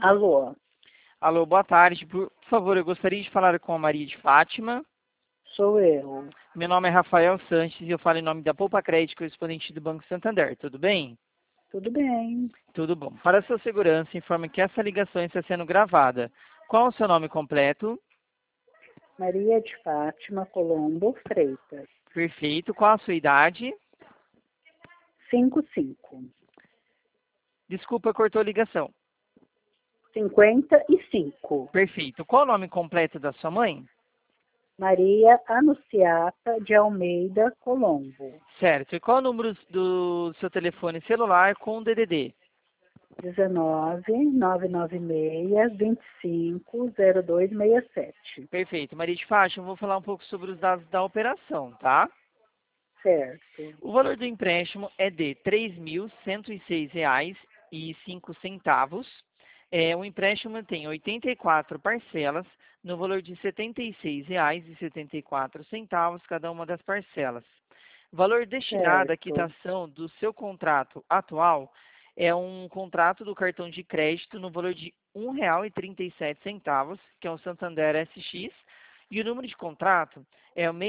Alô, Alô, boa tarde. Por favor, eu gostaria de falar com a Maria de Fátima. sou eu. Meu nome é Rafael Sanches e eu falo em nome da Poupa Crédito, correspondente do Banco Santander. Tudo bem? Tudo bem? Tudo bom. Para sua segurança, informe que essa ligação está sendo gravada. Qual o seu nome completo? Maria de Fátima Colombo Freitas. Perfeito. Qual a sua idade? 55. Desculpa, cortou a ligação. 55. Perfeito. Qual o nome completo da sua mãe? Maria Anunciata de Almeida Colombo. Certo. E qual o número do seu telefone celular com o DDD? 19 996 25 0267. Perfeito. Maria de Fátima, eu vou falar um pouco sobre os dados da operação, tá? Certo. O valor do empréstimo é de R$ 3.106,05. O empréstimo tem 84 parcelas, no valor de R$ 76,74, cada uma das parcelas. O valor destinado à Certo. quitação do seu contrato atual é um contrato do cartão de crédito no valor de R$ 1,37, que é o Santander SX, e o número de contrato é o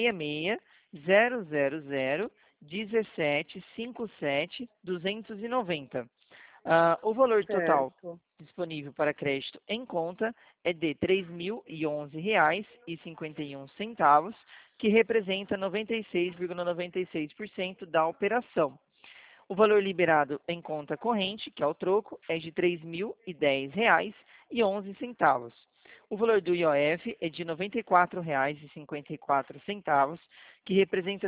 66 000 17 57 290. O valor total Certo. disponível para crédito em conta é de R$ 3.011,51, que representa 96,96% da operação. O valor liberado em conta corrente, que é o troco, é de R$ 3.010,11. O valor do IOF é de R$ 94,54, que representa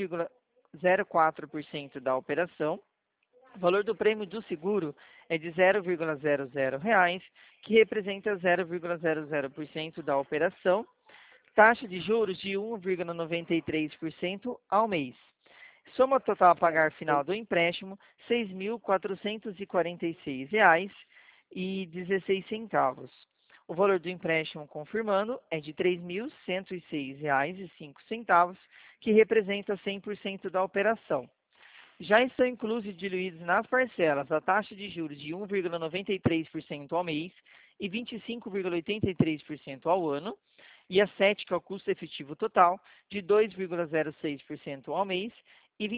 3,04% da operação. O valor do prêmio do seguro é de R$ 0,00, que representa 0,00% da operação. Taxa de juros de 1,93% ao mês. Soma total a pagar final do empréstimo, R$ 6.446,16. O valor do empréstimo confirmando é de R$ 3.106,05, que representa 100% da operação. Já estão inclusos e diluídos nas parcelas a taxa de juros de 1,93% ao mês e 25,83% ao ano, e a SET, que é o custo efetivo total, de 2,06% ao mês e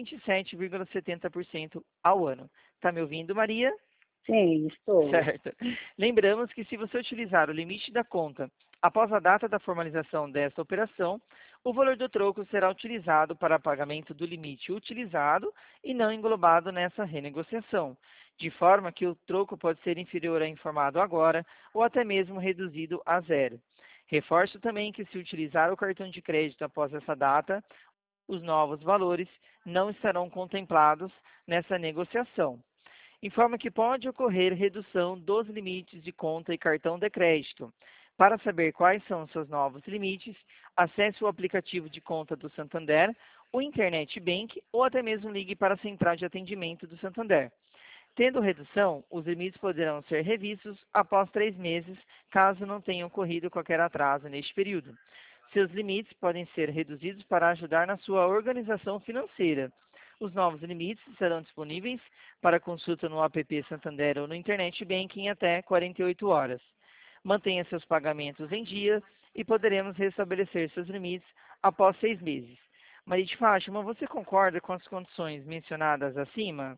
27,70% ao ano. Está me ouvindo, Maria? Sim, estou. Certo. Lembramos que se você utilizar o limite da conta após a data da formalização desta operação, o valor do troco será utilizado para pagamento do limite utilizado e não englobado nessa renegociação, de forma que o troco pode ser inferior ao informado agora ou até mesmo reduzido a zero. Reforço também que se utilizar o cartão de crédito após essa data, os novos valores não estarão contemplados nessa negociação. Informa que pode ocorrer redução dos limites de conta e cartão de crédito. Para saber quais são os seus novos limites, acesse o aplicativo de conta do Santander, o Internet Bank ou até mesmo ligue para a central de atendimento do Santander. Tendo redução, os limites poderão ser revistos após 3 meses, caso não tenha ocorrido qualquer atraso neste período. Seus limites podem ser reduzidos para ajudar na sua organização financeira. Os novos limites serão disponíveis para consulta no app Santander ou no Internet Banking em até 48 horas. Mantenha seus pagamentos em dia e poderemos restabelecer seus limites após 6 meses. Maria de Fátima, você concorda com as condições mencionadas acima?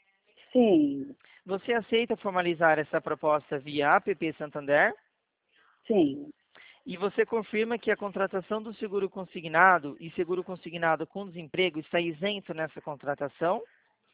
Sim, Você aceita formalizar essa proposta via app Santander? sim, E você confirma que a contratação do seguro consignado e seguro consignado com desemprego está isento nessa contratação?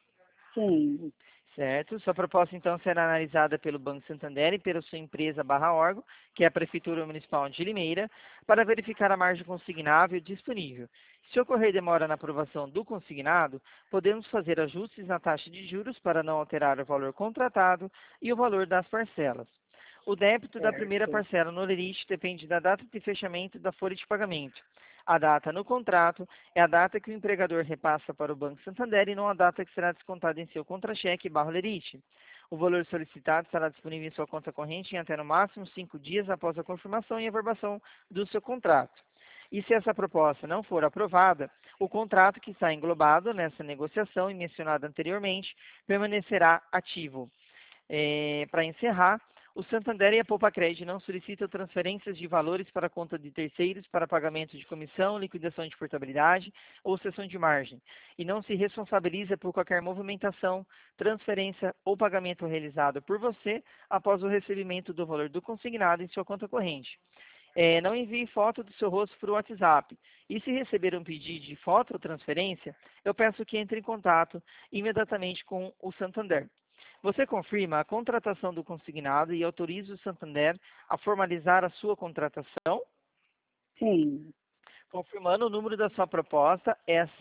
sim. Certo. Sua proposta, então, será analisada pelo Banco Santander e pela sua empresa barra órgão, que é a Prefeitura Municipal de Limeira, para verificar a margem consignável disponível. Se ocorrer demora na aprovação do consignado, podemos fazer ajustes na taxa de juros para não alterar o valor contratado e o valor das parcelas. O débito da primeira Certo. parcela no lerite depende da data de fechamento da folha de pagamento. A data no contrato é a data que o empregador repassa para o Banco Santander e não a data que será descontada em seu contra-cheque barra lerite. O valor solicitado estará disponível em sua conta corrente em até no máximo 5 dias após a confirmação e averbação do seu contrato. E se essa proposta não for aprovada, o contrato que está englobado nessa negociação e mencionado anteriormente permanecerá ativo. Para encerrar, O Santander e a Poupacred não solicitam transferências de valores para a conta de terceiros para pagamento de comissão, liquidação de portabilidade ou cessão de margem, e não se responsabiliza por qualquer movimentação, transferência ou pagamento realizado por você após o recebimento do valor do consignado em sua conta corrente. Não envie foto do seu rosto para o WhatsApp. E se receber um pedido de foto ou transferência, eu peço que entre em contato imediatamente com o Santander. Você confirma a contratação do consignado e autoriza o Santander a formalizar a sua contratação? Sim. Confirmando, o número da sua proposta é a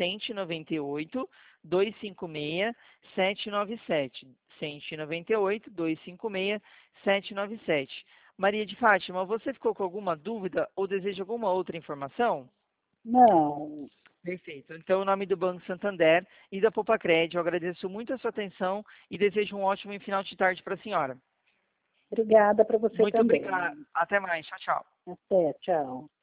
198-256-797. 198-256-797. Maria de Fátima, você ficou com alguma dúvida ou deseja alguma outra informação? Não. Perfeito. Então, em nome do Banco Santander e da Poupacred, eu agradeço muito a sua atenção e desejo um ótimo final de tarde para a senhora. Obrigada para você Muito também. obrigado. Até mais. Tchau, tchau. Até, tchau.